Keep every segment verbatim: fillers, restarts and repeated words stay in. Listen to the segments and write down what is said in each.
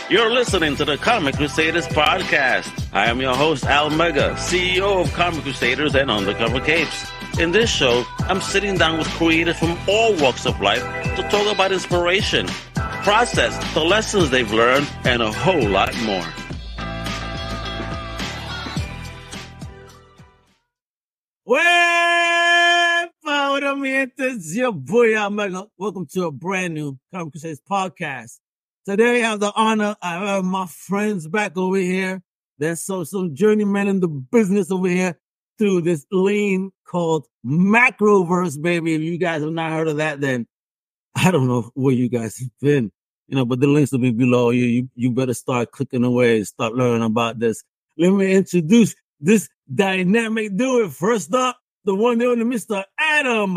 You're listening to the Comic Crusaders podcast. I am your host, Al Mega, C E O of Comic Crusaders and Undercover Capes. In this show, I'm sitting down with creators from all walks of life to talk about inspiration, process, the lessons they've learned, and a whole lot more. Well, what I mean, this is your boy Al Mega. Welcome to a brand new Comic Crusaders podcast. Today, I have the honor, I have my friends back over here. There's so some journeymen in the business over here through this lane called Macroverse, baby. If you guys have not heard of that, then I don't know where you guys have been, you know, but the links will be below you. You, you better start clicking away and start learning about this. Let me introduce this dynamic duo. First up, the one there, Mister Adam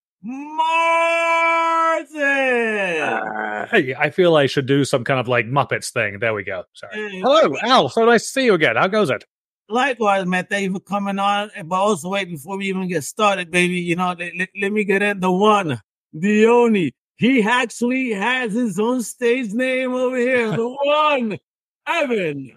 Martin. Uh, hey, I feel I should do some kind of like Muppets thing. There we go. Sorry. Hey. Hello, Al. So nice to see you again. How goes it? Likewise, man. Thank you for coming on. But also, wait, before we even get started, baby, you know, let, let, let me get in the one, the only. He actually has his own stage name over here. The one, Evan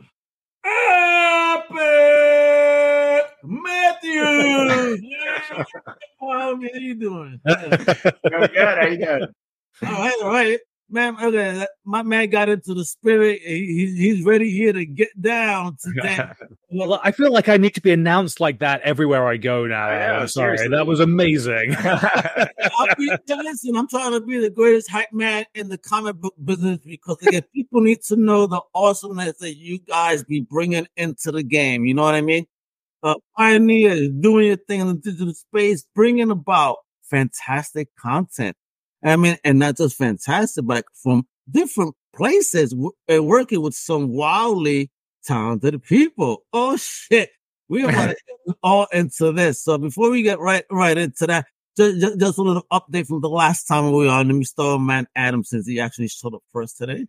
Epic Matthews. Yeah. How are you doing? I'm good. How you doing? All right, all right. Man, okay, my man got into the spirit. He, he's ready here to get down today. Well, I feel like I need to be announced like that everywhere I go now. I know, Sorry, seriously. that was amazing. I'll be, listen, I'm trying to be the greatest hype man in the comic book business because again, people need to know the awesomeness that you guys be bringing into the game. You know what I mean? Uh, pioneers, doing your thing in the digital space, bringing about fantastic content. I mean, and not just fantastic, but from different places w- and working with some wildly talented people. Oh shit. We're about to get all into this. So before we get right, right into that, just, just, just a little update from the last time we were on. Let me start with man Adam since he actually showed up first today.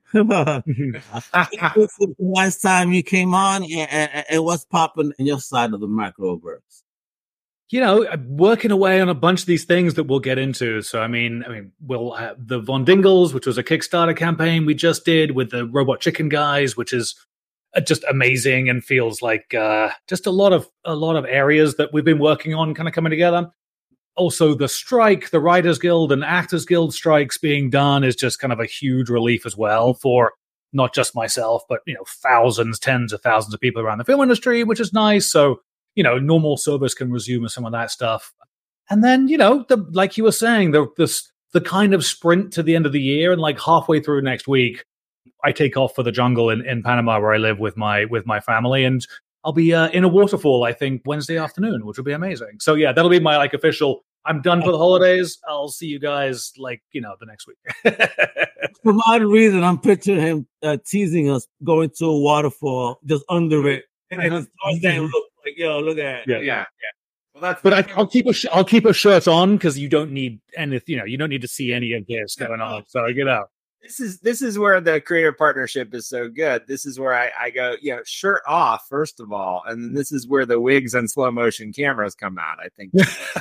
The last time you came on and, and, and what's popping in your side of the Macroverse? You know, working away on a bunch of these things that we'll get into. So, I mean, I mean, we'll have the Von Dingles, which was a Kickstarter campaign we just did with the Robot Chicken guys, which is uh, just amazing and feels like uh, just a lot of a lot of areas that we've been working on kind of coming together. Also, the strike, the Writers Guild and Actors Guild strikes being done is just kind of a huge relief as well for not just myself, but, you know, thousands, tens of thousands of people around the film industry, which is nice. So, you know, normal service can resume and some of that stuff. And then, you know, the, like you were saying, the, the, the kind of sprint to the end of the year and like halfway through next week, I take off for the jungle in, in Panama where I live with my with my family. And I'll be uh, in a waterfall, I think, Wednesday afternoon, which will be amazing. So, yeah, that'll be my like official, I'm done for the holidays. I'll see you guys like, you know, the next week. For odd reason, I'm picturing him uh, teasing us going to a waterfall just under it. And it's saying, look, like, yo, look at it. Yeah. Yeah, yeah. Well, that's But I, I'll keep a sh- I'll keep a shirt on because you don't need any, you know, you don't need to see any of this going on. So get out. this is this is where the creative partnership is so good. This is where I, I go, you know, shirt off first of all, and then this is where the wigs and slow motion cameras come out. I think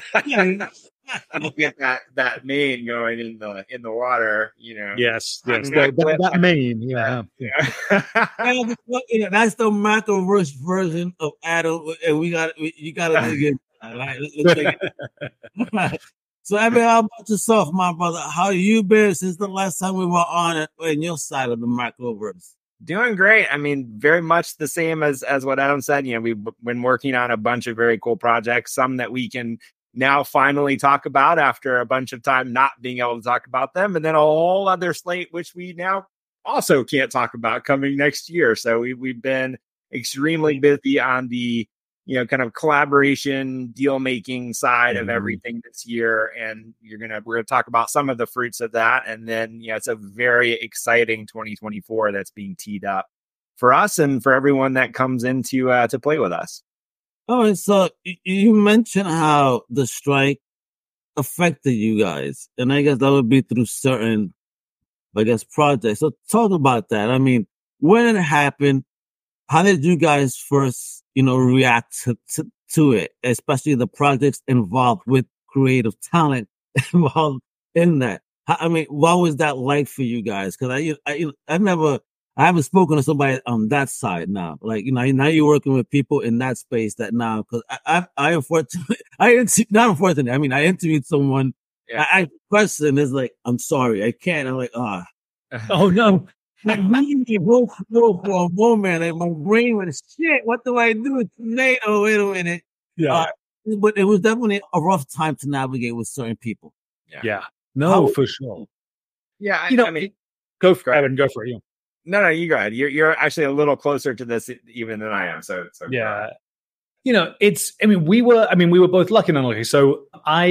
you get that that mane going in the in the water. You know, Yes, yes, I'm that, not that, quite- that mane, yeah. yeah. Yeah, but, you know, that's the Macroverse version of Adam, and we got we, you got to dig in. All right, let's dig in. So, I mean, how about yourself, my brother? How you been since the last time we were on it in your side of the Macroverse? Doing great. I mean, very much the same as as what Adam said. You know, we've been working on a bunch of very cool projects, some that we can now finally talk about after a bunch of time not being able to talk about them, and then a whole other slate which we now also can't talk about coming next year. So we we've been extremely busy on the, you know, kind of collaboration, deal making side of Mhm. everything this year. And you're going to, we're going to talk about some of the fruits of that. And then, you know, it's a very exciting twenty twenty-four that's being teed up for us and for everyone that comes in to, uh, to play with us. Oh, and so y- you mentioned how the strike affected you guys, and I guess that would be through certain, I guess, projects. So talk about that. I mean, when it happened, how did you guys first, you know, react to, to, to it, especially the projects involved with creative talent involved in that? How- I mean, what was that like for you guys? Because I, I, I never, I haven't spoken to somebody on that side now. Like, you know, now you're working with people in that space that now, because I, I, I unfortunately, I not unfortunately, I mean, I interviewed someone. Yeah. I, I question is like, I'm sorry, I can't. I'm like, ah, oh. oh no. Like, really go for a moment, like my brain was shit. What do I do today? Oh, wait a minute. Yeah. Uh, but it was definitely a rough time to navigate with certain people. Yeah. Yeah. No, How, for sure. Yeah. I, you know, I mean, go for it. Go for it. You. No, no, you go ahead. You're, you're actually a little closer to this even than I am. So, so yeah. You know, it's, I mean, we were, I mean, we were both lucky and unlucky. So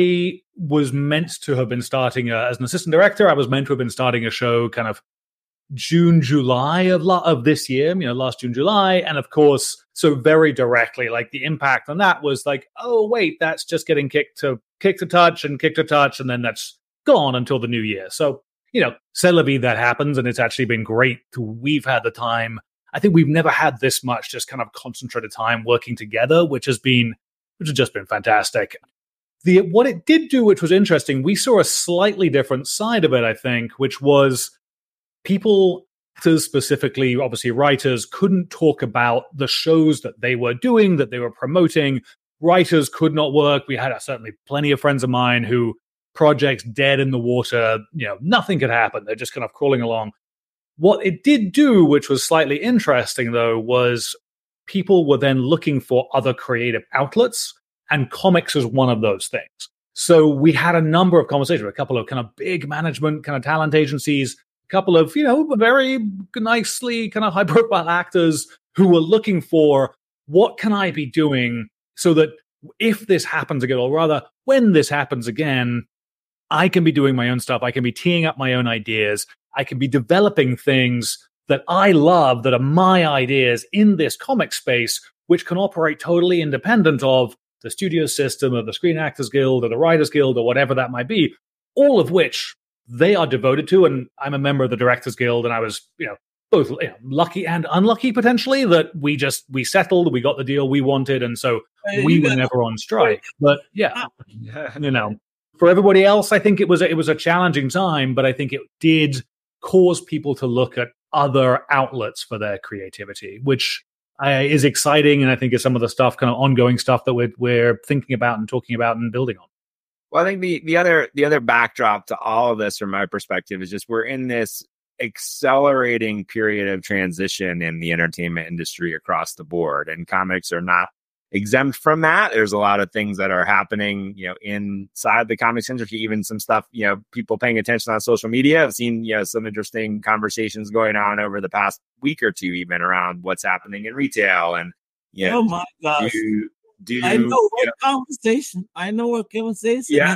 I was meant to have been starting a, as an assistant director. I was meant to have been starting a show kind of June, July of la- of this year, you know, last June, July. And of course, so very directly, like the impact on that was like, oh, wait, that's just getting kicked to kicked to touch and kicked to touch. And then that's gone until the new year. So, you know, c'est la vie, that happens. And it's actually been great. To, we've had the time. I think we've never had this much just kind of concentrated time working together, which has been, which has just been fantastic. The, what it did do, which was interesting, we saw a slightly different side of it, I think, which was people, actors specifically, obviously writers, couldn't talk about the shows that they were doing, that they were promoting. Writers could not work. We had uh, certainly plenty of friends of mine who projects dead in the water, you know, nothing could happen. They're just kind of crawling along. What it did do, which was slightly interesting, though, was people were then looking for other creative outlets, and comics is one of those things. So we had a number of conversations with a couple of kind of big management, kind of talent agencies, couple of, you know, very nicely kind of high profile actors who were looking for, what can I be doing so that if this happens again, or rather when this happens again, I can be doing my own stuff. I can be teeing up my own ideas. I can be developing things that I love, that are my ideas in this comic space, which can operate totally independent of the studio system, of the Screen Actors Guild, or the Writers Guild, or whatever that might be, all of which they are devoted to. And I'm a member of the Directors Guild, and I was, you know, both you know, lucky and unlucky potentially that we just, we settled, we got the deal we wanted. And so we were never on strike. But yeah, you know, for everybody else, I think it was, a, it was a challenging time, but I think it did cause people to look at other outlets for their creativity, which uh, is exciting. And I think is some of the stuff, kind of ongoing stuff that we're, we're thinking about and talking about and building on. Well, I think the, the other the other backdrop to all of this, from my perspective, is just we're in this accelerating period of transition in the entertainment industry across the board, and comics are not exempt from that. There's a lot of things that are happening, you know, inside the comics industry, even some stuff, you know, people paying attention on social media. I've seen, you know, some interesting conversations going on over the past week or two, even around what's happening in retail. And, you know, oh my gosh. Do, do, I know what you know, conversation. I know what conversation. Yeah.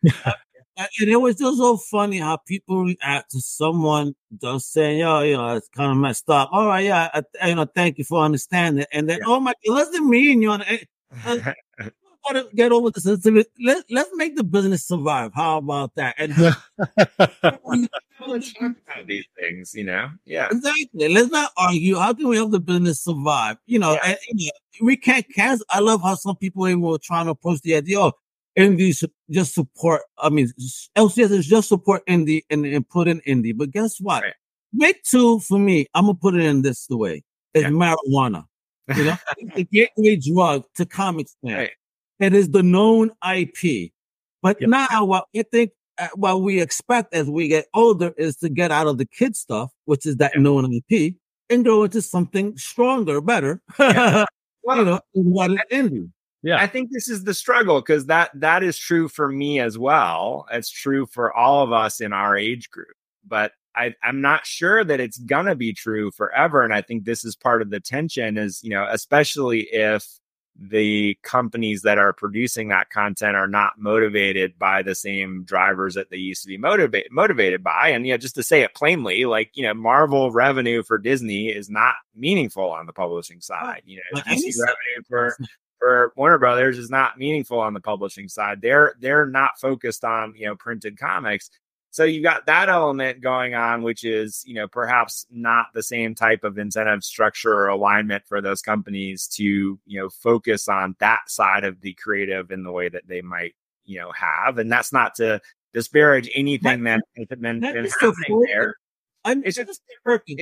And it was just so funny how people react to someone just saying, yo, you know, it's kind of messed up. All right, yeah, I, you know, thank you for understanding. And then, yeah. oh my, it doesn't mean you know, uh, gotta get over this. Let, let's make the business survive. How about that? And these things, you know, yeah, exactly. Let's not argue. How can we help the business survive? You know, yeah. and, you know we can't cancel. I love how some people even were trying to approach the idea of indie should just support. I mean, L C S is just support indie and, and put in indie. But guess what? Right. Make two for me. I'm gonna put it in this the way. It's yeah. marijuana. You know, it's the gateway drug to comics fans. Right. It is the known I P. But yep. now, what I think, uh, what we expect as we get older is to get out of the kid stuff, which is that yep. known I P, and go into something stronger, better. Yeah. Well, you know, what is indie. Yeah, I think this is the struggle, because that that is true for me as well. It's true for all of us in our age group. But I, I'm not sure that it's gonna be true forever. And I think this is part of the tension, is, you know, especially if the companies that are producing that content are not motivated by the same drivers that they used to be motivated motivated by. And, you know, just to say it plainly, like, you know, Marvel revenue for Disney is not meaningful on the publishing side. You know, D C revenue for for Warner Brothers is not meaningful on the publishing side. They're they're not focused on, you know, printed comics. So you've got that element going on, which is, you know, perhaps not the same type of incentive structure or alignment for those companies to, you know, focus on that side of the creative in the way that they might, you know, have. And that's not to disparage anything that, that has been happening there. I'm, it's just it,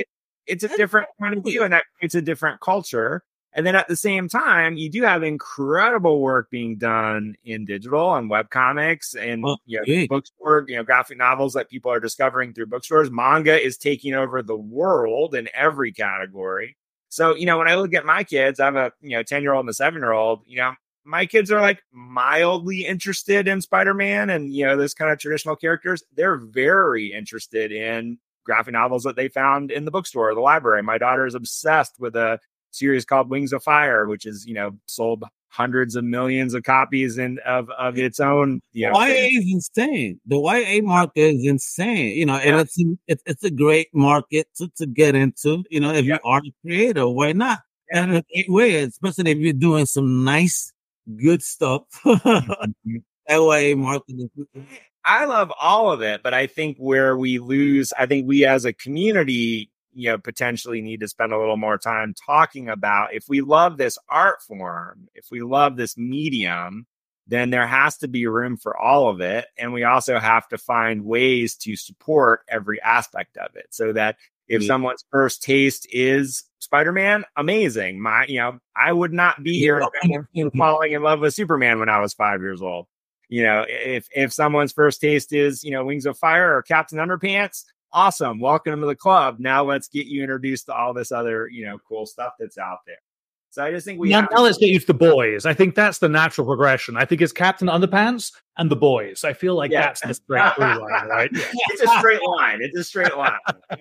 it's a different point of view, and that creates a different culture. And then at the same time, you do have incredible work being done in digital and webcomics and oh, you know, yeah. bookstore, you know, graphic novels that people are discovering through bookstores. Manga is taking over the world in every category. So, you know, when I look at my kids, I have a, you know, ten-year-old and a seven-year-old, you know, my kids are like mildly interested in Spider-Man and, you know, those kind of traditional characters. They're very interested in graphic novels that they found in the bookstore or the library. My daughter is obsessed with a series called Wings of Fire, which is, you know, sold hundreds of millions of copies in of, of its own. You know, Y A is insane. The Y A market is insane, you know, and yeah. it's, it's it's a great market to, to get into, you know, if yeah. you are a creator, why not? Yeah. And in a great way, especially if you're doing some nice, good stuff. That Y A market is. I love all of it, but I think where we lose, I think we as a community, you know, potentially need to spend a little more time talking about if we love this art form, if we love this medium, then there has to be room for all of it. And we also have to find ways to support every aspect of it so that if mm-hmm. someone's first taste is Spider-Man, amazing. My, you know, I would not be here falling in love with Superman when I was five years old. You know, if, if someone's first taste is, you know, Wings of Fire or Captain Underpants, awesome. Welcome to the club. Now let's get you introduced to all this other, you know, cool stuff that's out there. So I just think we now, have now to- let's get used to the boys. I think that's the natural progression. I think it's Captain Underpants and the boys. I feel like yeah. that's the straight through line, right? Yeah. It's a straight line. It's a straight line.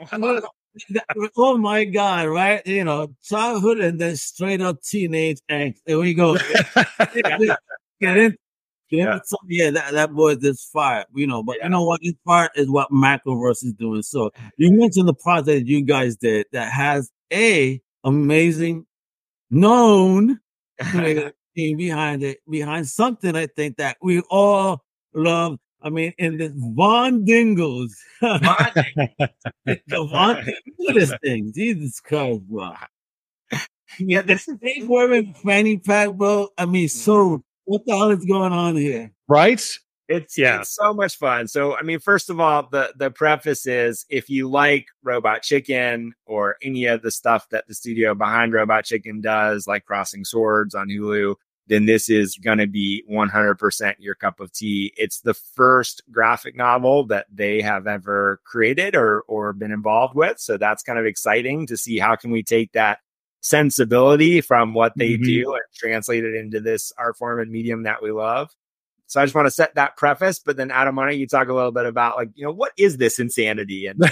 Oh my God, right? You know, childhood and then straight up teenage angst. There we go. Get in. Yeah, so, yeah, that, that boy is fire, you know, but yeah. you know what? This part is what Macroverse is doing. So you mentioned the project you guys did that has a amazing known team behind it, behind something I think that we all love. I mean, in the Von Dingles. the Von Dingles. Look at this thing. Jesus Christ, bro. Yeah, this is they wearing fanny pack, bro. I mean, so what the hell is going on here? Right? It's yeah, it's so much fun. So, I mean, first of all, the the preface is if you like Robot Chicken or any of the stuff that the studio behind Robot Chicken does, like Crossing Swords on Hulu, then this is going to be one hundred percent your cup of tea. It's the first graphic novel that they have ever created or or been involved with. So that's kind of exciting to see how can we take that sensibility from what they mm-hmm. do and translate it into this art form and medium that we love. So I just want to set that preface, but then Adam, why don't you talk a little bit about like, you know, what is this insanity? And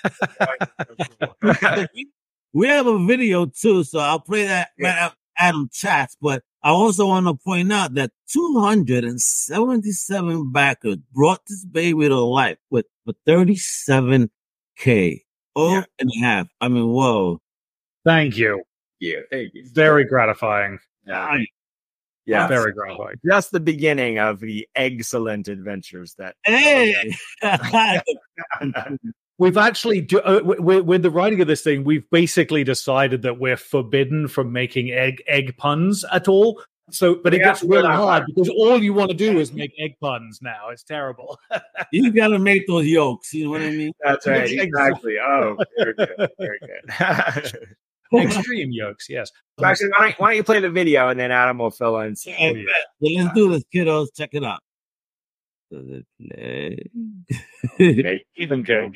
we have a video too, so I'll play that yeah. Adam chats, but I also want to point out that two hundred seventy-seven backers brought this baby to life with for thirty-seven K. Oh, yeah. and a half. I mean, whoa. Thank you. Yeah, thank you. Very gratifying. Yeah. Yeah, very gratifying. Just the beginning of the excellent adventures that. Hey, we've actually do, uh, with, with the writing of this thing, we've basically decided that we're forbidden from making egg egg puns at all. So, but it yeah, gets really hard because all you want to do is make egg puns now. It's terrible. You got to make those yolks. You know what I mean? That's right. Exactly. Oh, very good. Very good. Extreme yolks, yes. So actually, why don't, why don't you play the video and then Adam will fill in. Yeah, oh, yeah. Let's do this, kiddos. Check it out. Does it play? Make even joke.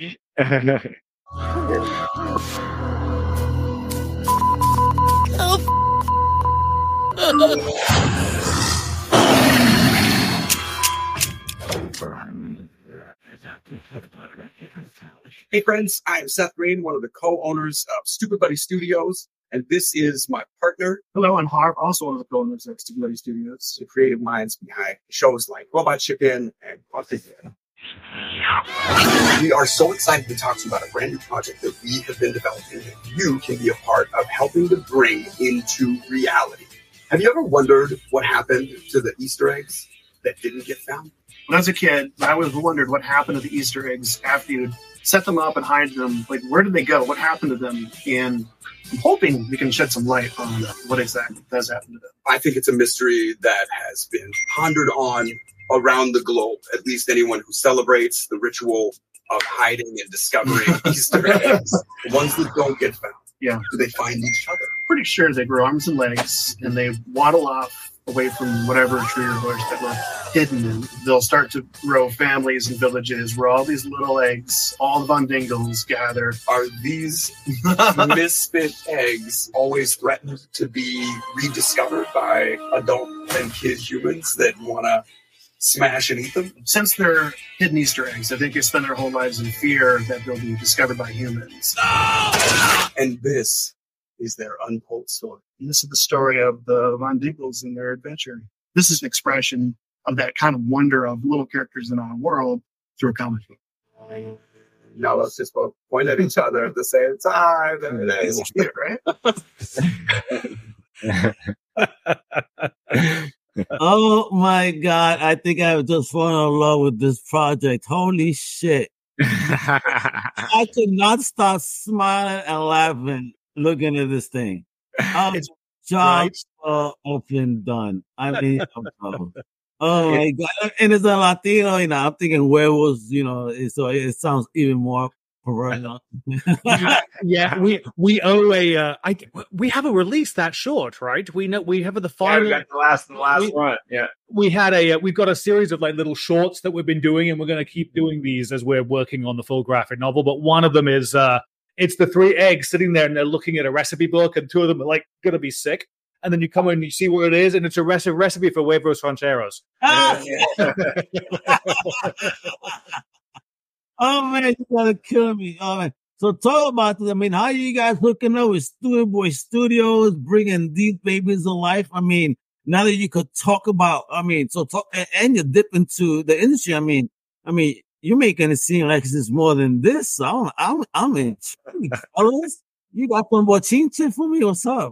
Hey friends, I'm Seth Rain, one of the co-owners of Stupid Buddy Studios, and this is my partner. Hello, I'm Harv, also one of the co-owners of Stupid Buddy Studios. The creative minds behind shows like Robot Chicken and Quantum. We are so excited to talk to you about a brand new project that we have been developing that you can be a part of helping to bring into reality. Have you ever wondered what happened to the Easter eggs that didn't get found? When I was a kid, I always wondered what happened to the Easter eggs after you set them up and hide them. Like, where did they go? What happened to them? And I'm hoping we can shed some light on what exactly does happen to them. I think it's a mystery that has been pondered on around the globe. At least anyone who celebrates the ritual of hiding and discovering Easter eggs, the ones that don't get found. Yeah. Do they find each other? Pretty sure they grow arms and legs, and they waddle off away from whatever tree or bush that were hidden in. They'll start to grow families and villages where all these little eggs, all the Vondingles gather. Are these misfit eggs always threatened to be rediscovered by adult and kid humans that want to smash and eat them? Since they're hidden Easter eggs, I think they spend their whole lives in fear that they'll be discovered by humans. And this is their untold story. And this is the story of the Vondingles and their adventure. This is an expression of that kind of wonder of little characters in our world through a comic book. Now let's just both point at each other at the same time. And it's cute, right? Oh my God. I think I was just falling in love with this project. Holy shit. I could not stop smiling and laughing looking at this thing. Um, it's job right. uh, often done. I mean, oh, oh my God. And it's a Latino, you know, I'm thinking werewolves, you know, so it sounds even more perverted. yeah, yeah, we we owe a uh, I we have a release that short, right? We know we have the final. Yeah, we got the last the last we, one. Yeah, we had a uh, we've got a series of like little shorts that we've been doing, and we're going to keep doing these as we're working on the full graphic novel. But one of them is uh, it's the three eggs sitting there, and they're looking at a recipe book, and two of them are like going to be sick. And then you come in and you see what it is, and it's a recipe recipe for huevos rancheros. Ah! Oh man, you gotta kill me. Oh man. So talk about this. I mean, how are you guys hooking up with Studio Boy Studios, bringing these babies to life? I mean, now that you could talk about, I mean, so talk, and you dip into the industry. I mean, I mean, you're making it seem like it's more than this. So I'm, I'm, I'm intrigued. You got some more chinche for me? What's up?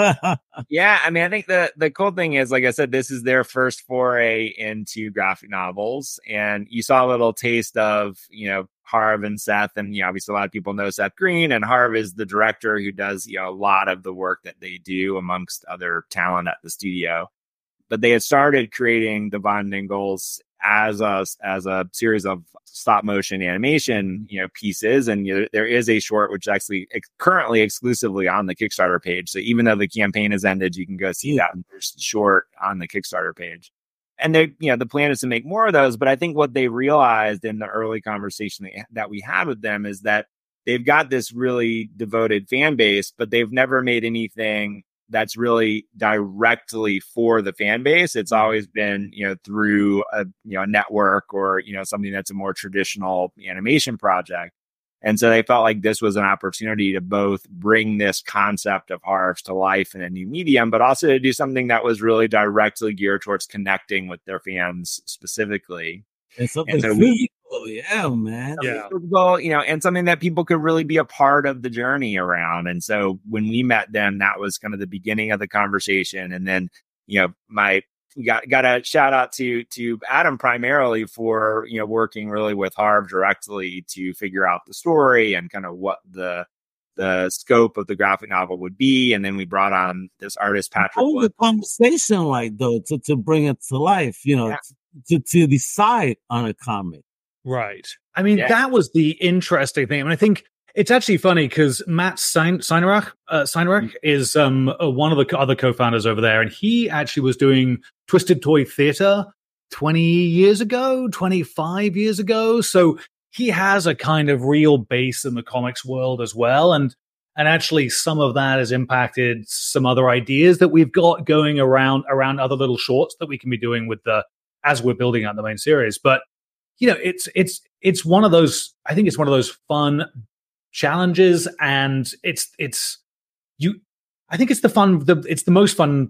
Yeah, I mean, I think the the cool thing is, like I said, this is their first foray into graphic novels, and you saw a little taste of, you know, Harv and Seth, and you know, obviously a lot of people know Seth Green, and Harv is the director who does, you know, a lot of the work that they do amongst other talent at the studio. But they had started creating the Vondingles as a as a series of stop motion animation, you know, pieces, and you know, there is a short which actually ex- currently exclusively on the Kickstarter page. So even though the campaign has ended, you can go see that short on the Kickstarter page. And they, you know, the plan is to make more of those. But I think what they realized in the early conversation that, that we had with them is that they've got this really devoted fan base, but they've never made anything that's really directly for the fan base. It's always been, you know, through a, you know, a network or, you know, something that's a more traditional animation project. And so they felt like this was an opportunity to both bring this concept of Harv to life in a new medium, but also to do something that was really directly geared towards connecting with their fans specifically. It's something and so we, yeah, man. Yeah. Well, you know, and something that people could really be a part of the journey around. And so when we met them, that was kind of the beginning of the conversation. And then, you know, my got got a shout out to to Adam primarily for, you know, working really with Harv directly to figure out the story and kind of what the the scope of the graphic novel would be. And then we brought on this artist, Patrick. What was the conversation like, though, to, to bring it to life, you know, yeah. to, to decide on a comic? Right. I mean, yeah. that was the interesting thing. I mean, I think it's actually funny because Matt Sein- Seinerach, uh, Seinerach mm-hmm. is um, uh, one of the other co-founders over there, and he actually was doing Twisted Toy Theater twenty years ago, twenty-five years ago. So he has a kind of real base in the comics world as well. And and actually some of that has impacted some other ideas that we've got going around around other little shorts that we can be doing with the as we're building out the main series. But you know, it's it's it's one of those, I think it's one of those fun challenges, and it's it's you I think it's the fun the it's the most fun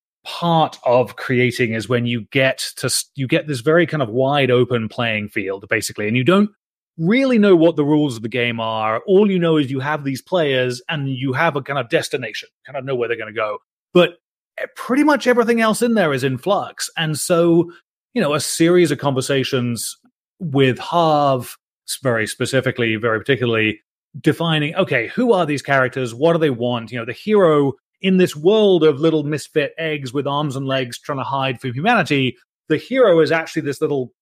part of creating is when you get to you get this very kind of wide open playing field basically, and you don't really know what the rules of the game are. All you know is you have these players and you have a kind of destination, kind of know where they're going to go, but pretty much everything else in there is in flux. And so, you know, a series of conversations with Harv very specifically, very particularly defining, okay, who are these characters? What do they want? You know, the hero in this world of little misfit eggs with arms and legs trying to hide from humanity, the hero is actually this little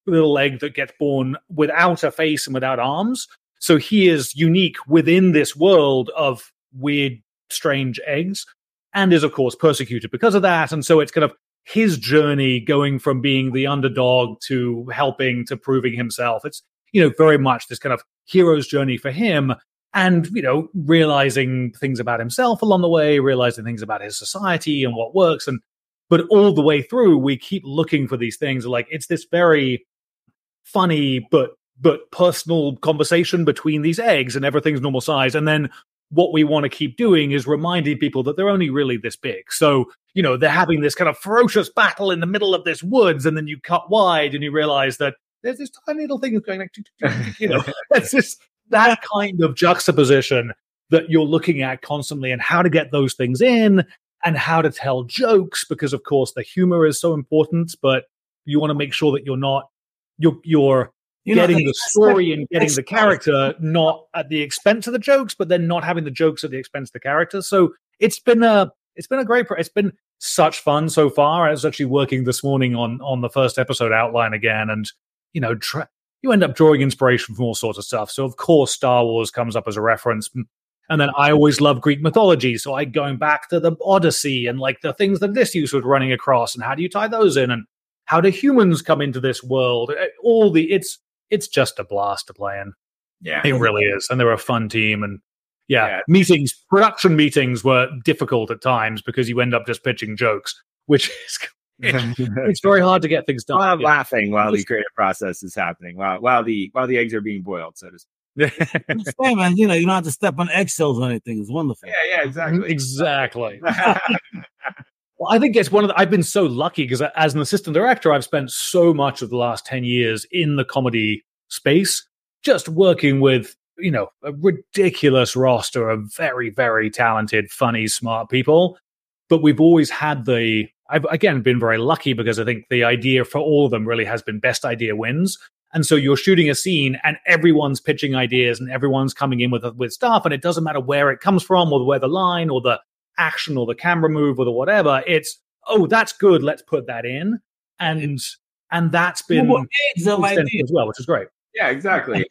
little egg that gets born without a face and without arms. So he is unique within this world of weird, strange eggs, and is, of course, persecuted because of that. And so it's kind of his journey going from being the underdog to helping to proving himself. It's, you know, very much this kind of hero's journey for him, and, you know, realizing things about himself along the way, realizing things about his society and what works. And but all the way through, we keep looking for these things. Like, it's this very funny but but personal conversation between these eggs, and everything's normal size. And then what we want to keep doing is reminding people that they're only really this big. So, you know, they're having this kind of ferocious battle in the middle of this woods, and then you cut wide and you realize that there's this tiny little thing that's going like, you know, it's just that kind of juxtaposition that you're looking at constantly, and how to get those things in and how to tell jokes, because of course the humor is so important, but you want to make sure that you're not, you're, you're, You getting know, the story and getting the character not at the expense of the jokes, but then not having the jokes at the expense of the character. So it's been a it's been a great it's been such fun so far. I was actually working this morning on on the first episode outline again, and you know tra- you end up drawing inspiration from all sorts of stuff. So of course Star Wars comes up as a reference, and then I always love Greek mythology, so I going back to the Odyssey and like the things that this use was running across, and how do you tie those in, and how do humans come into this world? All the it's It's just a blast to play in. Yeah, it really is. And they're a fun team. And yeah, Yeah. meetings, production meetings were difficult at times because you end up just pitching jokes, which is it's very hard to get things done. I'm Yeah. laughing while the creative process is happening, while while the while the eggs are being boiled, so to speak. It's fun, man. You know, you don't have to step on eggshells or anything. It's wonderful. Yeah, yeah, exactly. Exactly. Well, I think it's one of the, I've been so lucky because as an assistant director, I've spent so much of the last ten years in the comedy space, just working with, you know, a ridiculous roster of very, very talented, funny, smart people. But we've always had the, I've again been very lucky because I think the idea for all of them really has been best idea wins. And so you're shooting a scene and everyone's pitching ideas and everyone's coming in with, with stuff. And it doesn't matter where it comes from or where the line or the action or the camera move or the whatever. It's, oh, that's good. Let's put that in. And and that's been Well, eggs are like extensive as well, which is great. Yeah, exactly.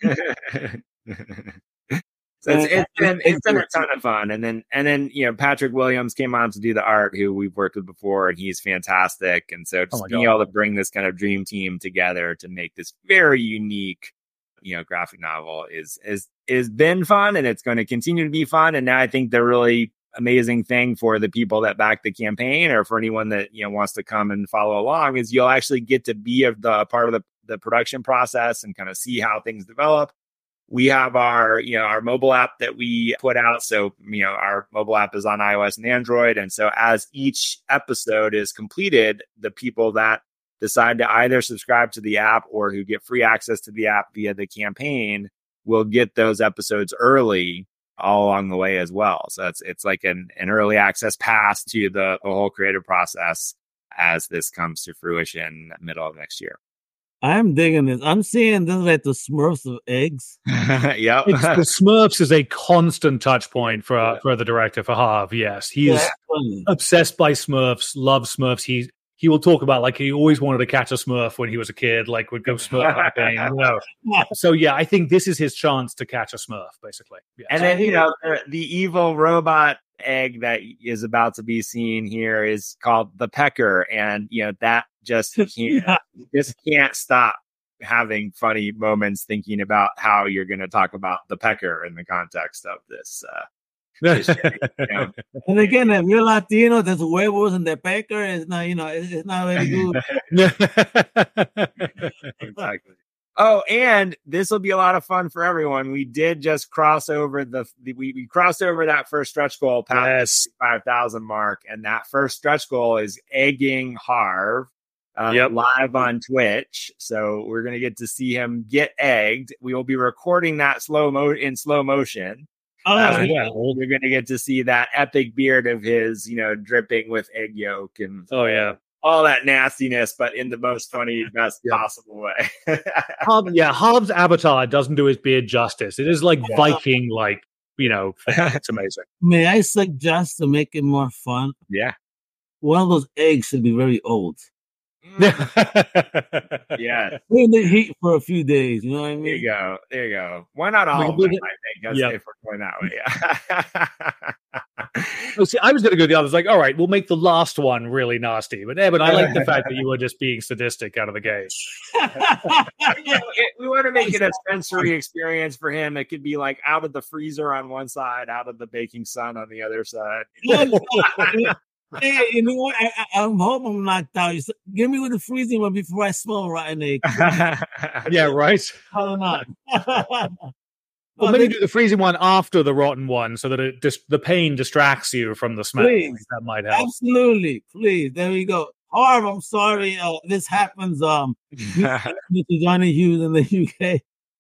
So it's, it's been it's been a ton of fun, and then and then you know Patrick Williams came on to do the art, who we've worked with before, and he's fantastic. And so just Oh my being God. able to bring this kind of dream team together to make this very unique, you know, graphic novel is is is been fun, and it's going to continue to be fun. And now I think the really amazing thing for the people that back the campaign, or for anyone that you know wants to come and follow along, is you'll actually get to be a the part of the the production process and kind of see how things develop. We have our, you know, our mobile app that we put out. So, you know, our mobile app is on iOS and Android. And so as each episode is completed, the people that decide to either subscribe to the app or who get free access to the app via the campaign will get those episodes early all along the way as well. So it's it's like an, an early access pass to the, the whole creative process as this comes to fruition middle of next year. I'm digging this. I'm seeing this like the Smurfs of eggs. Yep. It's, the Smurfs is a constant touch point for uh, for the director, for Harv. Yes, he is That's funny. obsessed by Smurfs, loves Smurfs. He he will talk about like he always wanted to catch a Smurf when he was a kid, like would go Smurf hunting. You know. So yeah, I think this is his chance to catch a Smurf, basically. Yeah. And then, you know, the, the evil robot egg that is about to be seen here is called the Pecker. And, you know, that just can't, Yeah. just can't stop having funny moments thinking about how you're going to talk about the Pecker in the context of this. Uh, this you know. And again, if you're Latino, there's werewolves in the baker. It's not, you know, it's, it's not very good. Exactly. Oh, and this will be a lot of fun for everyone. We did just cross over the, the we, we crossed over that first stretch goal past the five thousand mark, and that first stretch goal is egging Harv uh, Yep. live on Twitch. So we're gonna get to see him get egged. We will be recording that slow mo in slow motion. Oh, Uh, yeah. You're gonna get to see that epic beard of his, you know, dripping with egg yolk and Oh yeah. all that nastiness, but in the most funny, best Yeah. possible way. Harv, yeah, Harv's avatar doesn't do his beard justice. It is like Yeah. Viking, like, you know, it's amazing. May I suggest to make it more fun? Yeah. One of those eggs should be very old. Yeah. We're in the heat for a few days. You know what I mean? There you go. There you go. Why not all of them, I think, as Yep. if we're going that way. Yeah. Oh, see, I was going to go the other. Like, all right, we'll make the last one really nasty. But Evan, I like the fact that you were just being sadistic out of the gate. Yeah, it- we want to make it a sensory experience for him. It could be like out of the freezer on one side, out of the baking sun on the other side. Hey, you know what? I, I, I'm hoping I'm knocked out. You s- Give me with the freezing one before I smell rotten egg. Yeah, right. Hell not. Well, maybe do the freezing one after the rotten one, so that it just the pain distracts you from the smell. Please. That might help. Absolutely, please. There we go. Harv, I'm sorry. Uh, this happens. Um, Mister Johnny Hughes in the U K,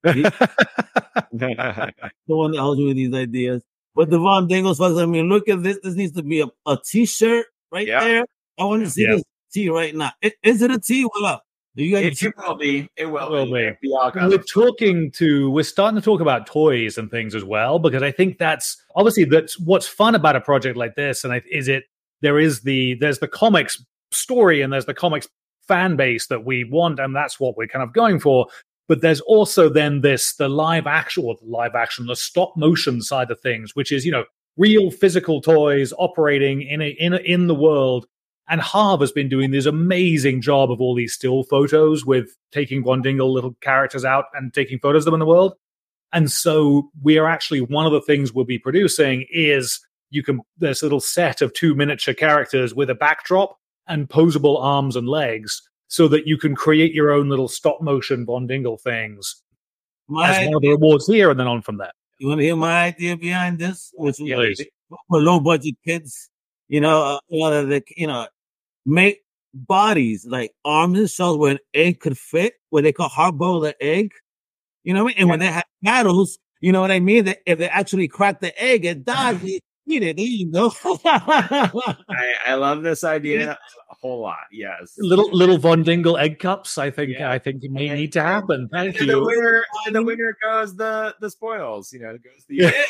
the one that helps me with these ideas. But the Von Dingles, folks, I mean, look at this. This needs to be a, a T-shirt right Yeah. there. I want to see Yeah. this T right now. I- Is it a T? What up? Do you guys? It, it will be. It will, It will be. It'll be all And kinds we're of- talking to we're starting to talk about toys and things as well, because I think that's obviously that's what's fun about a project like this. And I, is it there is the there's the comics story and there's the comics fan base that we want, and that's what we're kind of going for. But there's also then this the live action or the live action, the stop motion side of things, which is, you know, real physical toys operating in a in a, in the world. And Harv has been doing this amazing job of all these still photos with taking Von Dingle little characters out and taking photos of them in the world. And so we are actually, one of the things we'll be producing is you can, this little set of two miniature characters with a backdrop and posable arms and legs so that you can create your own little stop motion Von Dingle things My, as one of the rewards here and then on from there. you want to hear my idea behind this? Which is Yeah, Please. for low budget kids, you know, uh, you know, the, you know, make bodies like arms and shells where an egg could fit, where they could hard-boil the egg. You know what I mean? And when they have battles, you know what I mean? That if they actually crack the egg, it dies. They eat it. There you go. I, I love this idea a whole lot. Yes. Little little Von Dingle egg cups, I think Yeah. I think it may need to happen. Thank And the you. winner, and the winner goes the the spoils. You know, it goes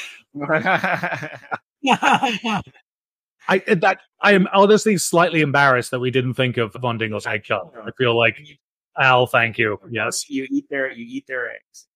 the. I that I am honestly slightly embarrassed that we didn't think of Von Dingle's egg cup. I feel like Al, thank you. Yes. You eat their you eat their eggs.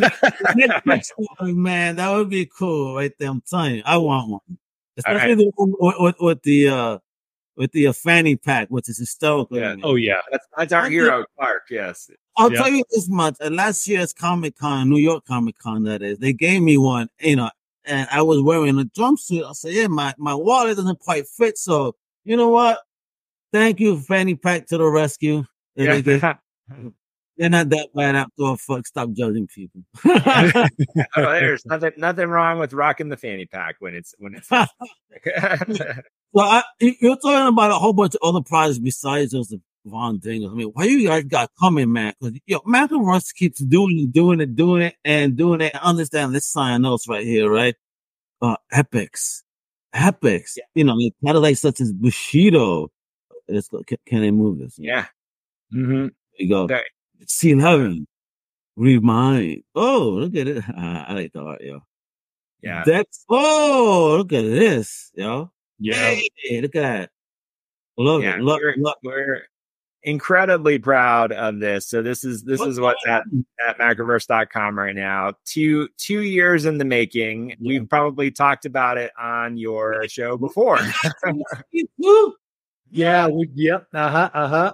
Man, that would be cool right there. I'm telling you, I want one. All Especially right. the one with, with, with the uh with the uh, fanny pack, which is hysterical. Yeah. to me. Oh yeah. That's, that's our hero, Clark. Yes. I'll Yeah. tell you this much. At last year's Comic Con, New York Comic Con, that is, they gave me one, you know, and I was wearing a jumpsuit. I said, yeah, my, my wallet doesn't quite fit. So, you know what? Thank you, Fanny Pack, to the rescue. They- they- they- Yeah. They're not that bad after all. Fuck, stop judging people. Oh, there's nothing nothing wrong with rocking the fanny pack when it's when it's. So I, you- you're talking about a whole bunch of other projects besides just the Von Dingles. I mean, why you guys got coming, man? Because yo, Malcolm Russ keeps doing it, doing it, doing it, and doing it. Understand this sign notes right here, right? Uh, epics, epics. Yeah. You know, like Cadillacs such as Bushido. Let's go. Can, can they move this? Yeah. Mm-hmm. There you go. Okay. See Heaven. Remind. Oh, look at it. I like the art, yo. Yeah. That's, oh, look at this, yo. Yeah. Hey, look at that. Love Yeah, it. Love, we're, love. we're incredibly proud of this. So this is this is what's at at macroverse dot com right now. Two two years in the making. We've probably talked about it on your show before. Woo! Yeah. We, yep. Uh-huh. Uh-huh.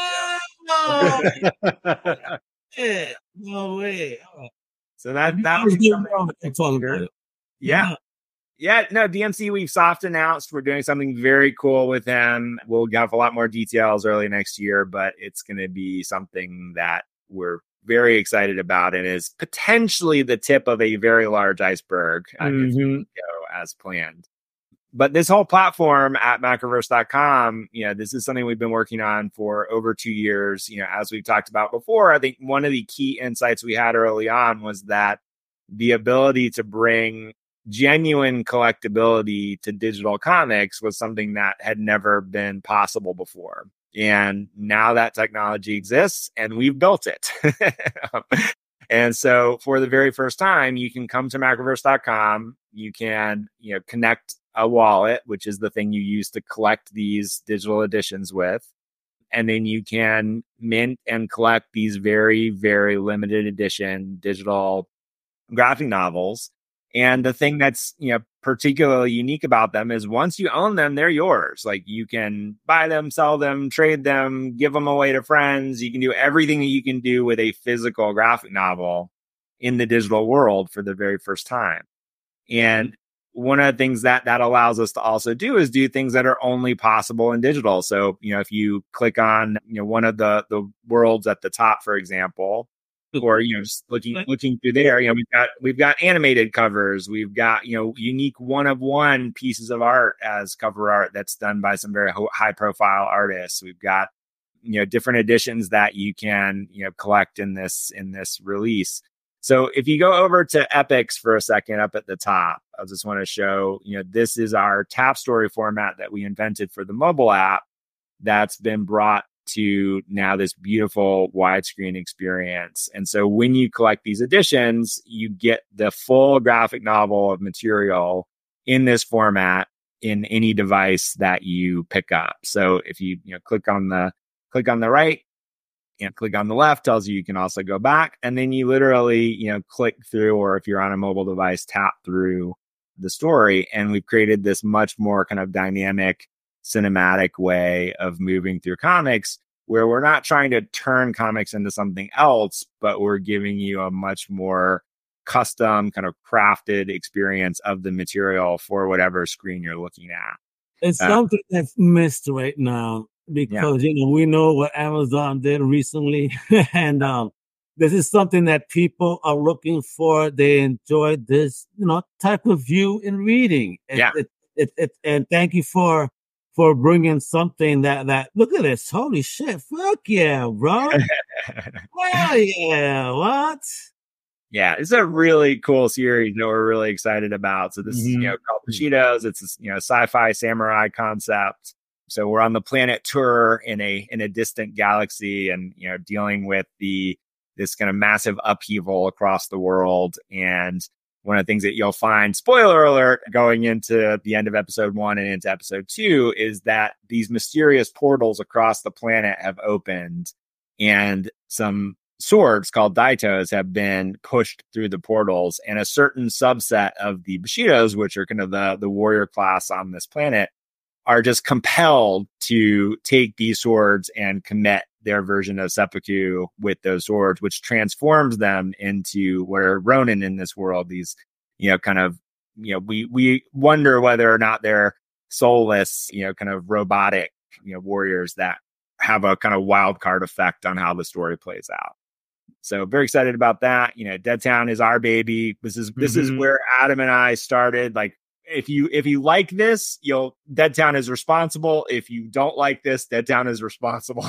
No, yeah, no way. So that that That was was something- wrong. I'm talking about it. yeah. Yeah, no, D M C, we've soft announced we're doing something very cool with them. We'll have a lot more details early next year, but it's going to be something that we're very excited about and is potentially the tip of a very large iceberg uh, if we Mhm. go as planned. But this whole platform at macroverse dot com, you know, this is something we've been working on for over two years. You know, as we've talked about before, I think one of the key insights we had early on was that the ability to bring genuine collectability to digital comics was something that had never been possible before. And now that technology exists and we've built it. And so for the very first time, you can come to macroverse dot com. You can, you know, connect a wallet, which is the thing you use to collect these digital editions with. and then you can mint and collect these very, very limited edition digital graphic novels. And the thing that's, you know, particularly unique about them is once you own them, they're yours. Like you can buy them, sell them, trade them, give them away to friends. You can do everything that you can do with a physical graphic novel in the digital world for the very first time. And one of the things that that allows us to also do is do things that are only possible in digital. So, you know, if you click on, you know, one of the the worlds at the top, for example, or, you know, just looking looking through there, you know, we've got we've got animated covers, we've got, you know, unique one of one pieces of art as cover art that's done by some very ho- high profile artists. We've got, you know, different editions that you can, you know, collect in this in this release. So if you go over to Epix for a second up at the top, I just want to show, you know, this is our tap story format that we invented for the mobile app that's been brought to now this beautiful widescreen experience. And so when you collect these editions, you get the full graphic novel of material in this format in any device that you pick up. So if you, you know, click on the click on the right, and click on the left tells you you can also go back, and then you literally, you know, click through, or if you're on a mobile device, tap through the story. And we've created this much more kind of dynamic, cinematic way of moving through comics, where we're not trying to turn comics into something else, but we're giving you a much more custom kind of crafted experience of the material for whatever screen you're looking at. It's Uh, something that's missed right now. Because, you know, we know what Amazon did recently. and um, this is something that people are looking for. They enjoy this, you know, type of view in reading. It, Yeah. It, it, it, and thank you for for bringing something that, that, look at this. Holy shit. Fuck yeah, bro. Hell yeah. What? Yeah, it's a really cool series that we're really excited about. So this is, you Mhm. know, called Bushidos. It's this, you know, sci-fi samurai concept. So we're on the planet tour in a in a distant galaxy, and, you know, dealing with the this kind of massive upheaval across the world. And one of the things that you'll find, spoiler alert, going into the end of episode one and into episode two, is that these mysterious portals across the planet have opened, and some swords called Daitos have been pushed through the portals, and a certain subset of the Bushidos, which are kind of the the warrior class on this planet, are just compelled to take these swords and commit their version of seppuku with those swords, which transforms them into where Ronin in this world, these, you know, kind of, you know, we, we wonder whether or not they're soulless, you know, kind of robotic, you know, warriors that have a kind of wild card effect on how the story plays out. So very excited about that. You know, Deadtown is our baby. This is, this is Mhm. where Adam and I started. Like, If you if you like this, you'll Deadtown is responsible. If you don't like this, Deadtown is responsible.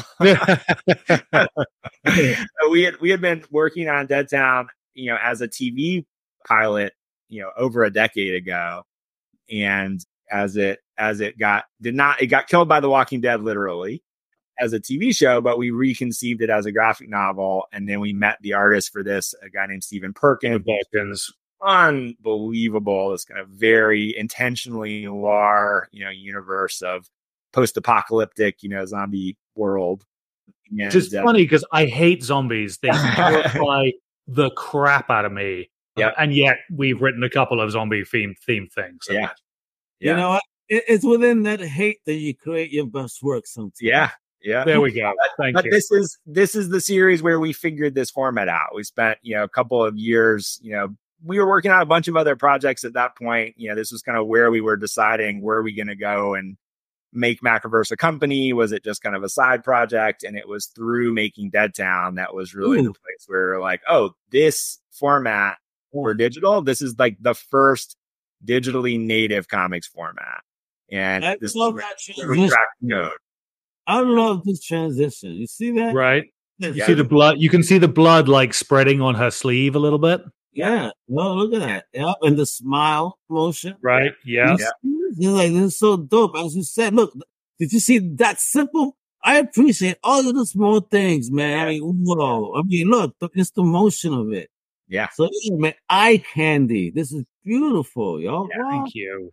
we had we had been working on Deadtown, you know, as a T V pilot, you know, over a decade ago, and as it as it got did not it got killed by The Walking Dead, literally, as a T V show, but we reconceived it as a graphic novel, and then we met the artist for this, a guy named Stephen Perkins. Balkans. Unbelievable, this kind of very intentionally noir, you know, universe of post-apocalyptic, you know, zombie world. And, Which is uh, funny because I hate zombies. They terrify the crap out of me. Yep. And yet we've written a couple of zombie themed themed things. So Yeah. You Yeah. know what? It, it's within that hate that you create your best work sometimes. Yeah, yeah. There we go. Thank But you. this is this is the series where we figured this format out. We spent, you know, a couple of years, you know, we were working on a bunch of other projects at that point. You know, this was kind of where we were deciding where are we going to go and make Macroverse a company. Was it just kind of a side project? And it was through making Deadtown that was really Ooh. the place where we were like, oh, this format for digital, this is like the first digitally native comics format. And I this love is that where we transition. cracked the code. I love this transition. You see that? Right. Yes. You see the blood. You can see the blood like spreading on her sleeve a little bit. Yeah. No, look at that. Yep. And the smile motion. Right. Yeah. You see? You're like, this is so dope. As you said, look, did you see that simple? I appreciate all of the small things, man. I mean, whoa. I mean, look, it's the motion of it. Yeah. So, yeah, man, eye candy. This is beautiful, yo. Yeah, Wow. Thank you.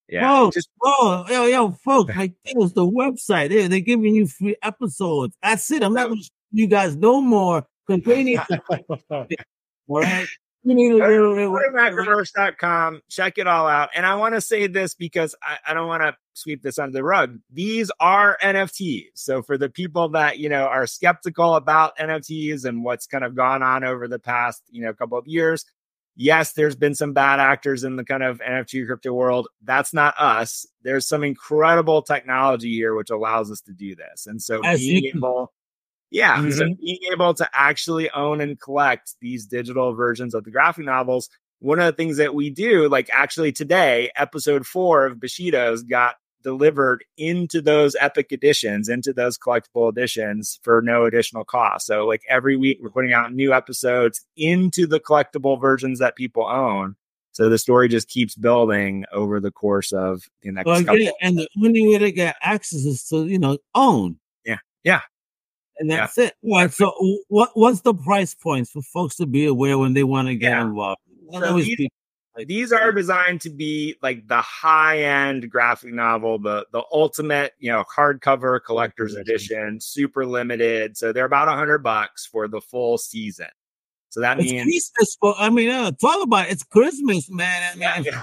Yeah. Folks, Just oh, yo, yo, folks, like there's the website. They're, they're giving you free episodes. That's it. I'm not going to you guys no more because they need all right. You need a little go to Macroverse dot com, check it all out. And I want to say this because I, I don't want to sweep this under the rug. These are N F Ts. So for the people that, you know, are skeptical about N F Ts and what's kind of gone on over the past, you know, couple of years, yes, there's been some bad actors in the kind of N F T crypto world. That's not us. There's some incredible technology here which allows us to do this. And so As being you can- able, yeah, Mhm. so being able to actually own and collect these digital versions of the graphic novels, one of the things that we do, like actually today, episode four of Bushido's got delivered into those epic editions, into those collectible editions for no additional cost. So like every week we're putting out new episodes into the collectible versions that people own. So the story just keeps building over the course of the next Well, couple. yeah, and the only way to get access is to, you know, own. Yeah. Yeah. And that's it. All right. So what what's the price points for folks to be aware when they want to get Yeah. involved? What So always these- people like- These are designed to be like the high-end graphic novel, the the ultimate, you know, hardcover collector's edition, super limited. So they're about a hundred bucks for the full season. So that It's means Christmas. For, I mean, uh, talk about it. It's Christmas, man. I mean,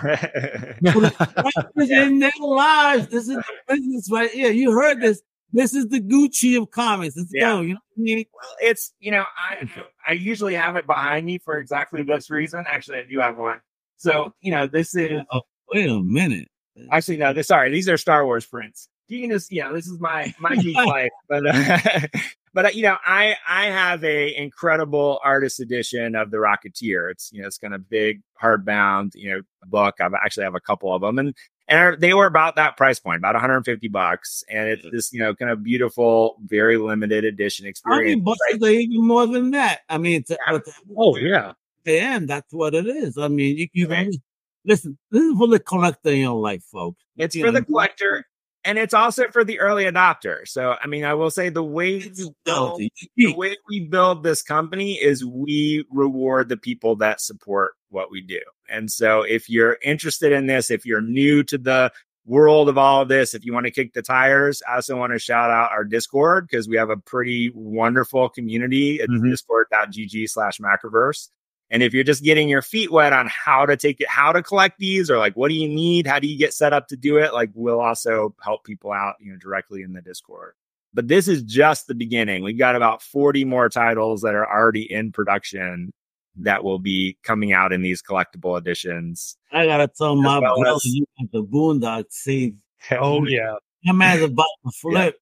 Christmas in their lives. This is the business right here. You heard this. This is the Gucci of comics. Let's Yeah. go. You know what I mean? Well, it's, you know, I I usually have it behind me for exactly this reason. Actually, I do have one. So, you know, this is Oh, wait a minute. actually no, this sorry, these are Star Wars prints. You can just, yeah, this is my my geek life, but uh, but uh, you know, I I have a incredible artist edition of The Rocketeer. It's, you know, it's kind of big hardbound, you know, book. I've actually have a couple of them, and and they were about that price point, about one hundred fifty bucks, and it's this, you know, kind of beautiful, very limited edition How many experience. bucks are they even more than that? I mean, to, Yeah. to, Oh yeah. the end, that's what it is. I mean, you, you Right. always, listen, this is for the collector in your life, folks. It's You for know, the collector, and it's also for the early adopter. So, I mean, I will say the way It's we build, stealthy. the way we build this company is we reward the people that support what we do. And so, if you're interested in this, if you're new to the world of all of this, if you want to kick the tires, I also want to shout out our Discord because we have a pretty wonderful community at Mhm. discord.gg slash macroverse. And if you're just getting your feet wet on how to take it, how to collect these, or like, what do you need? How do you get set up to do it? Like, we'll also help people out, you know, directly in the Discord. But this is just the beginning. We've got about forty more titles that are already in production that will be coming out in these collectible editions. I gotta tell my well brother, as- you got the Boondock see. Oh yeah. That man's about to flip.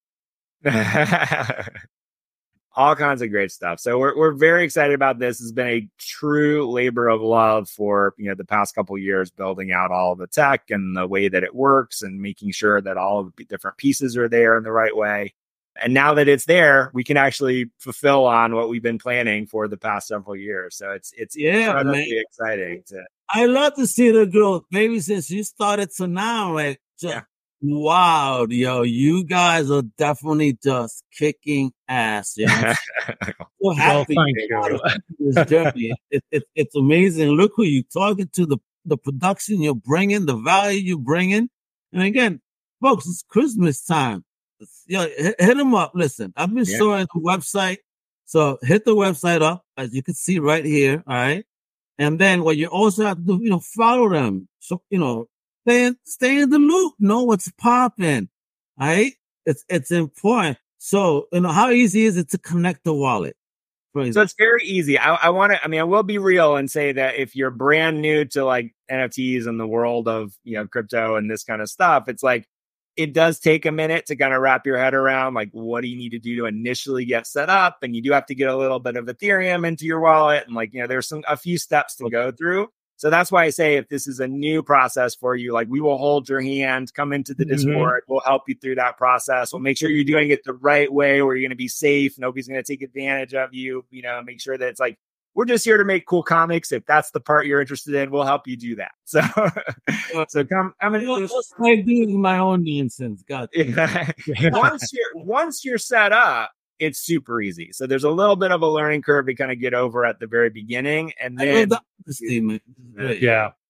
All kinds of great stuff. So we're we're very excited about this. It's been a true labor of love for, you know, the past couple of years, building out all of the tech and the way that it works and making sure that all of the different pieces are there in the right way. And now that it's there, we can actually fulfill on what we've been planning for the past several years. So it's it's Yeah, incredibly man. exciting to I love to see the growth, maybe since you started to now. Like, just, Yeah. wow, yo, you guys are definitely just kicking ass. You know? I'm so Well, happy thank to be you. part of this journey. It, it, it's amazing. Look who you're talking to, the, the production you're bringing, the value you're bringing. And again, folks, it's Christmas time. It's, yo, hit, hit them up. Listen, I've been Yeah. showing the website. So hit the website up, as you can see right here. All right. And then what you also have to do, you know, follow them. So, you know, stay in, stay in the loop. Know what's popping. All right. It's, it's important. So, you know, how easy is it to connect the wallet? For So example? it's very easy. I, I want to, I mean, I will be real and say that if you're brand new to like N F Ts and the world of, you know, crypto and this kind of stuff, it's like, it does take a minute to kind of wrap your head around, like, what do you need to do to initially get set up? And you do have to get a little bit of Ethereum into your wallet. And like, you know, there's some, a few steps to go through. So that's why I say, if this is a new process for you, like, we will hold your hand, come into the Mhm. Discord, we'll help you through that process. We'll make sure you're doing it the right way, where you're going to be safe. Nobody's going to take advantage of you, you know, make sure that it's like, we're just here to make cool comics. If that's the part you're interested in, we'll help you do that. So, so come, I mean, You know, just like doing my own nonsense. God. once you're, once you're set up, it's super easy. So there's a little bit of a learning curve to kind of get over at the very beginning. And I love then the honesty, man. This is great. Yeah.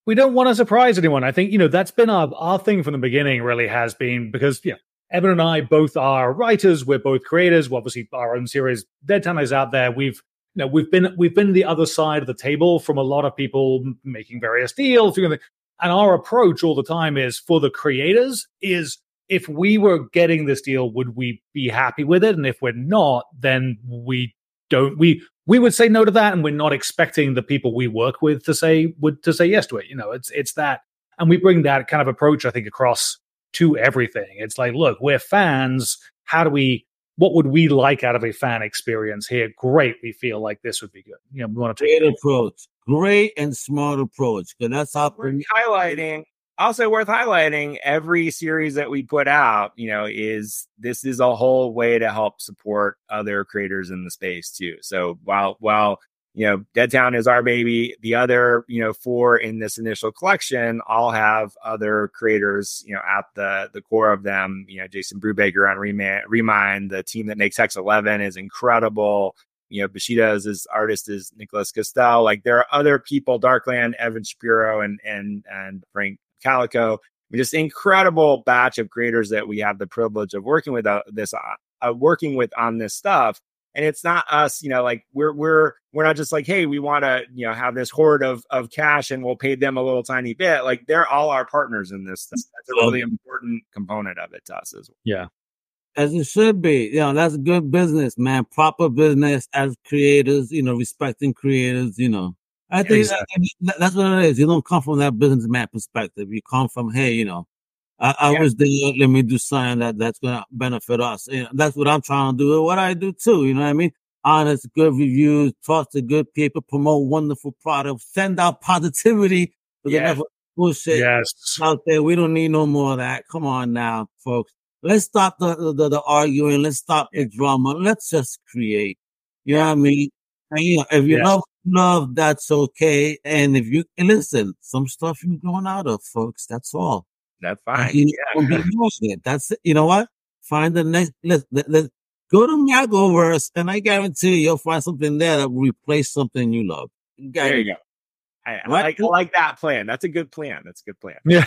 we don't want to surprise anyone. I think, you know, that's been our, our thing from the beginning, really has been, because, you know, Evan and I both are writers. We're both creators. We're obviously, our own series, Dead Town, is out there. We've, you know, we've been, we've been the other side of the table from a lot of people making various deals. And our approach all the time is, for the creators, is if we were getting this deal, would we be happy with it? And if we're not, then we don't, we, we would say no to that. And we're not expecting the people we work with to say, would, to say yes to it. You know, it's, it's that, and we bring that kind of approach, I think, across to everything. It's like, look, we're fans. How do we, what would we like out of a fan experience here? Great. We feel like this would be good. You know, we want to take great approach, great and smart approach. Because that's how we're highlighting. Also worth highlighting, every series that we put out, you know, is this is a whole way to help support other creators in the space too. So while, while, you know, Dead Town is our baby, the other, you know, four in this initial collection all have other creators, you know, at the the core of them. You know, Jason Brubaker on Remind, Remind, the team that makes Hex eleven is incredible. You know, Bushida's his artist is Nicholas Castell. Like, there are other people, Darkland, Evan Shapiro, and and and Frank Calico. Just incredible batch of creators that we have the privilege of working with uh, this, uh, working with on this stuff. And it's not us, you know, like we're we're we're not just like, hey, we want to, you know, have this hoard of of cash and we'll pay them a little tiny bit. Like, they're all our partners in this. That's a really important component of it to us as well. Yeah, as it should be. You know, that's good business, man. Proper business as creators. You know, respecting creators. You know, I think exactly. that, that's what it is. You don't come from that businessman perspective. You come from, hey, you know, I, I yeah. was there. Let me do something that that's going to benefit us. You know, that's what I'm trying to do. What I do too. You know what I mean? Honest, good reviews, talk to good people, promote wonderful products, send out positivity. Yeah. Bullshit yes. out there. We don't need no more of that. Come on now, folks. Let's stop the the, the arguing. Let's stop the drama. Let's just create. You know what I mean? And, you know, if you yeah. love love, that's okay. And if you and listen, some stuff you're going out of, folks. That's all. That's fine. You yeah. it. That's it. You know what? Find the next. Let, let, let, go to Magoverse, and I guarantee you, you'll find something there that will replace something you love. You there you go. I, I, like, I like that plan. That's a good plan. That's a good plan. Yeah.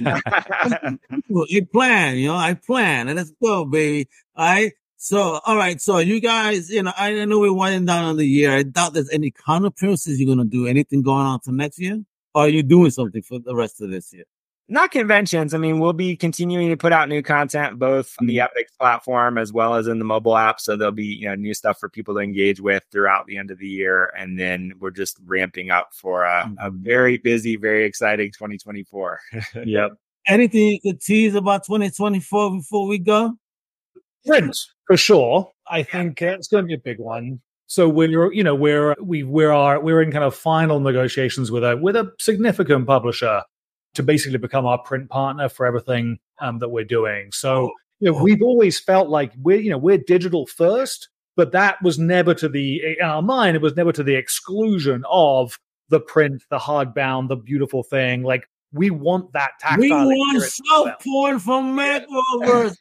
A plan. You know, I plan, and let's go, baby. All right. So, all right. So, you guys, you know, I know we're winding down on the year. I doubt there's any con appearances you're going to do. Anything going on for next year? Or are you doing something for the rest of this year? Not conventions. I mean, we'll be continuing to put out new content, both on the Epix platform as well as in the mobile app. So there'll be, you know, new stuff for people to engage with throughout the end of the year. And then we're just ramping up for a, a very busy, very exciting twenty twenty-four. Yep. Anything you could tease about twenty twenty-four before we go? Print, for sure. I think it's going to be a big one. So we're, you know, we're we we're are we're in kind of final negotiations with a with a significant publisher to basically become our print partner for everything um, that we're doing. So, you know, we've always felt like we're, you know, we're digital first, but that was never to the, in our mind, it was never to the exclusion of the print, the hardbound, the beautiful thing. Like, we want that tactile. We want self-porn from Magoverse.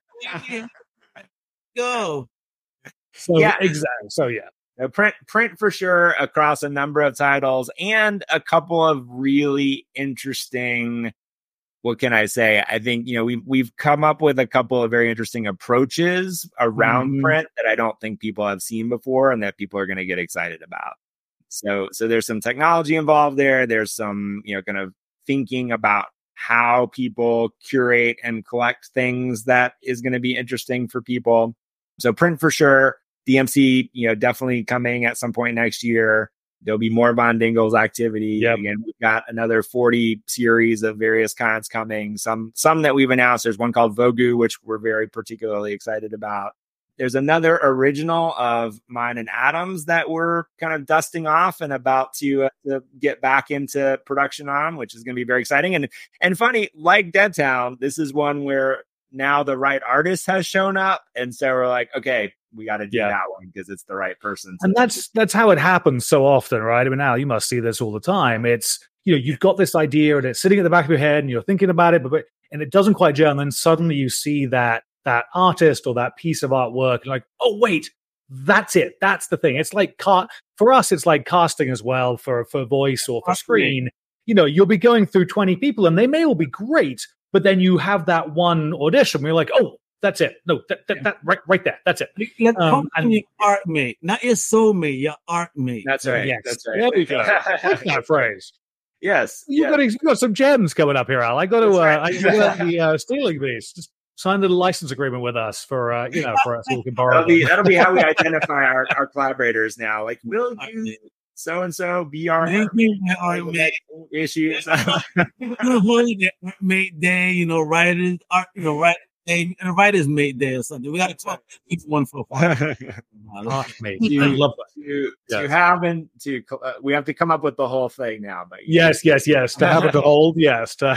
Go. So, yeah, exactly. So, yeah. Uh, print, print for sure across a number of titles and a couple of really interesting. What can I say? I think, you know, we've we've come up with a couple of very interesting approaches around mm-hmm. print that I don't think people have seen before, and that people are going to get excited about. So, so there's some technology involved there. There's some, you know, kind of thinking about how people curate and collect things that is going to be interesting for people. So, print for sure. D M C, you know, definitely coming at some point next year. There'll be more Von Dingles activity. Yep. Again, we've got another forty series of various kinds coming. Some some that we've announced. There's one called Vogu, which we're very particularly excited about. There's another original of mine and Adam's that we're kind of dusting off and about to, uh, to get back into production on, which is going to be very exciting. And and funny, like Dead Town, this is one where now the right artist has shown up. And so we're like, okay, we got to do yeah. that one because it's the right person. And that's that's how it happens so often, right? I mean, Al, you must see this all the time. It's, you know, you've got this idea and it's sitting at the back of your head and you're thinking about it, but and it doesn't quite gel. And then suddenly you see that that artist or that piece of artwork, and like, oh wait, that's it. That's the thing. It's like car- for us, it's like casting as well for for voice or for screen. you know, you'll be going through twenty people and they may all be great, but then you have that one audition where you're like, oh, that's it. No, that, that, that right, right there. That's it. Let's Um, and- your art mate, not your soulmate, your art mate. That's right. Yes. That's right. There we go. What's that phrase? Yes. You yes. got you got some gems coming up here, Al. I got to That's uh, right. I you got the uh, stealing these. Just sign the license agreement with us for uh, you know for us so we can borrow. That'll be them. that'll be how we identify our, our collaborators now. Like, will you so and so be our Thank you, my art mate. issues? Holiday art mate day, you know, writers art, you know, right day, and writers mate day or something. We got to talk each one for a while. Oh, mate, You- I love that. to, to Yes. have and to uh, we have to come up with the whole thing now. But Yes, yes, yes. To have it to hold, yes. To,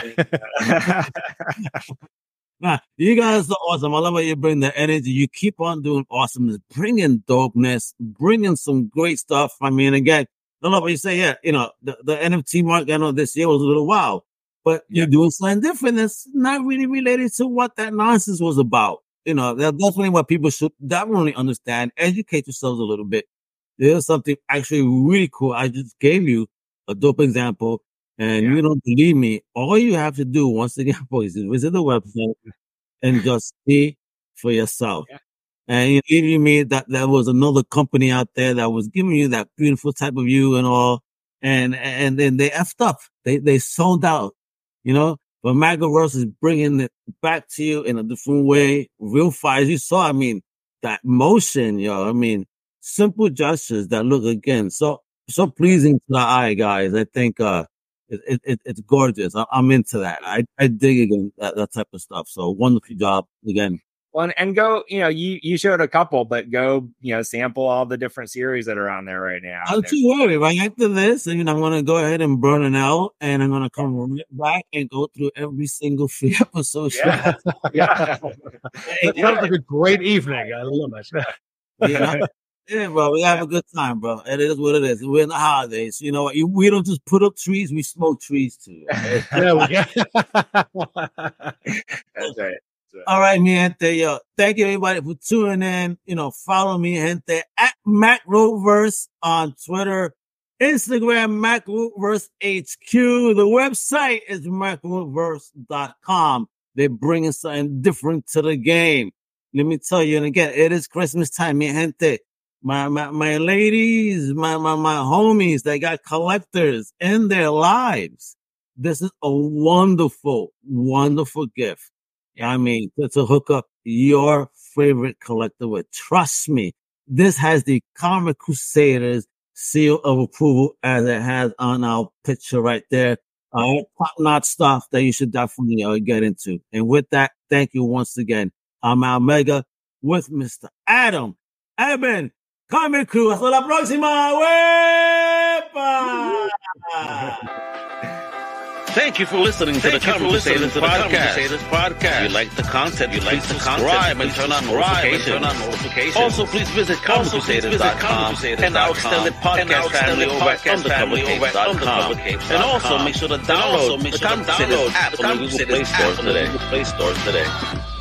Nah, you guys are awesome. I love how you bring the energy. You keep on doing awesomeness, bringing dopeness, bringing some great stuff. I mean, again, I love what you say. Yeah, you know, the, the N F T market, I know this year was a little wild, but you're doing something different that's not really related to what that nonsense was about. You know, that, that's really what people should definitely understand. Educate yourselves a little bit. There's something actually really cool. I just gave you a dope example. And Yeah. you don't believe me. All you have to do, once again, boys, is visit the website and just see for yourself. Yeah. And you believe me that there was another company out there that was giving you that beautiful type of view and all, and and then they effed up. They they sold out, you know. But Magaverse is bringing it back to you in a different way. Real fire, as you saw. I mean, that motion, yo. I mean, simple gestures that look again so so pleasing to the eye, guys. I think uh. It, it, it, it's gorgeous. I, I'm into that. I, I dig again that, that type of stuff. So wonderful job again. Well, and, and go, you know, you you showed a couple, but go, you know, sample all the different series that are on there right now. Don't you worry. Right after this, I mean, I'm gonna go ahead and burn it out, and I'm gonna come right back and go through every single free episode. Yeah. Yeah. it sounds like a great evening. I love it. Yeah. Yeah, bro, we have a good time, bro. It is what it is. We're in the holidays. You know what? You, we don't just put up trees; we smoke trees too. Okay? There we go. That's right. All right, mi gente. Yo, thank you everybody for tuning in. You know, follow me, gente, at Macroverse on Twitter, Instagram, Macroverse H Q. The website is macroverse dot com. They're bringing something different to the game. Let me tell you, and again, it is Christmas time, mi gente. My, my, my ladies, my, my, my homies, they got collectors in their lives. This is a wonderful, wonderful gift. I mean, to, to hook up your favorite collector with. Trust me, this has the Comic Crusaders seal of approval as it has on our picture right there. Uh, top-notch stuff that you should definitely uh, get into. And with that, thank you once again. I'm Al Mega with Mister Adam Eben. Comic Crew. Hasta la próxima. ¡Wepa! Thank you for listening to Thank the you for Comic listening Crusaders to the Comic podcast. Crusaders podcast. If you like the content, you like please the subscribe content, and please turn on subscribe and notifications. turn on notifications. Also, please visit comic Also, please crusaders visit dot comic com crusaders and our dot com extended and our podcast family extended over at podcast family over at undercover capes dot com. undercover capes And dot also, com. make sure to And also, download make the sure to Comic Crusaders download app the on the Comic Google Crusaders Play Store app on the today. Google Play Store today.